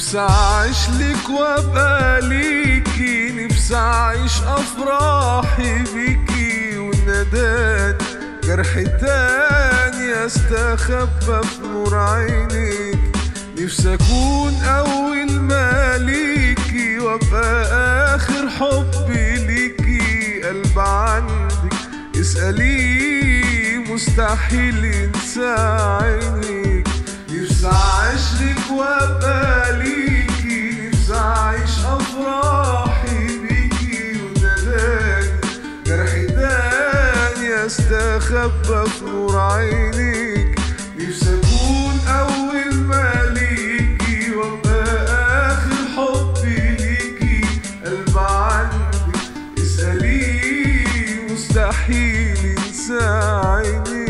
نفسي أعيش لك وأبقى ليكي، نفسي أعيش أفراحي بيكي، ونداني جرح تاني أستخبى في نور عينيك. نفسي أكون أول ما ليكي وأبقى آخر حبي ليكي. قلب عندك اسأليه مستحيل ينسى عينيك. نفسي أعيش لك وأبقى ليكي، نفسي أعيش أفراحي بيكي، ونداني جرح تاني أستخبى في نور عينيك. نفسي أكون أول ما ليكي وأبقى آخر حبي ليكي. قلب عندك اسأليه مستحيل ينسى عينيكي.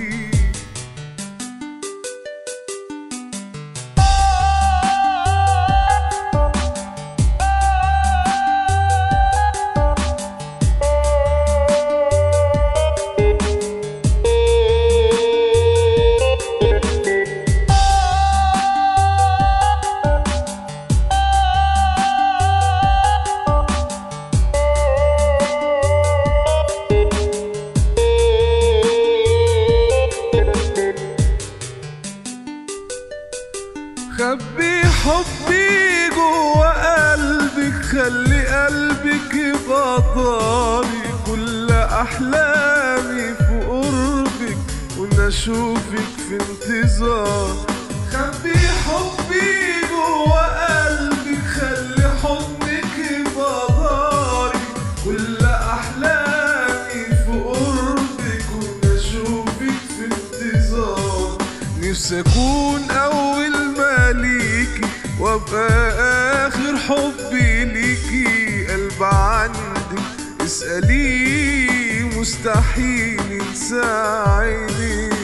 خبي حبي جوا قلبك، خلي قلبك يبقى طاري. كل أحلامي في قربك وإن أشوفك في انتظار. خبي حبي جوا قلبك، خلي حضنك يبقى طاري. كل أحلامي في قربك وإن أشوفك في انتظار. نفسي أكون أول ليكي وابقى اخر حبي ليكي. قلب عندك اسأليه مستحيل ينسى عينيكي.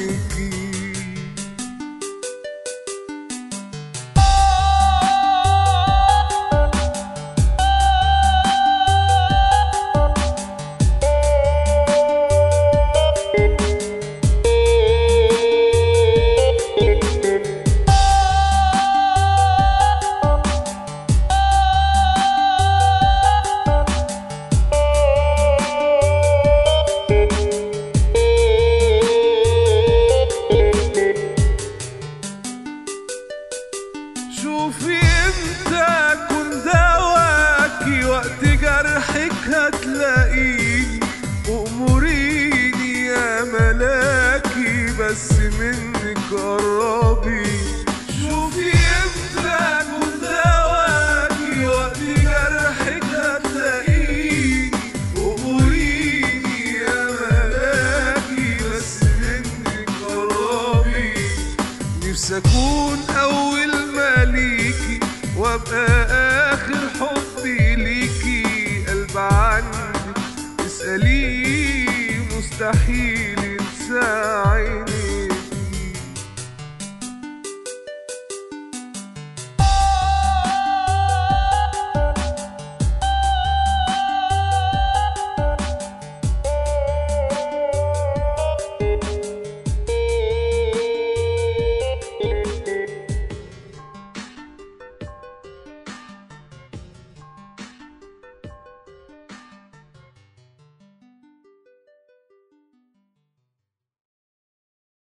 شوفي امتى اكون دواكي، وقت جرحك هتلاقيني. واموريني يا ملاكي بس منك قربي. شوفي امتى اكون دواكي، وقت جرحك هتلاقيني. واموريني يا ملاكي بس منك قربي. نفسي اكون اول ليكي وابقى اخر حبي ليكي. قلب عندك اسأليه مستحيل ينسى عينيكي.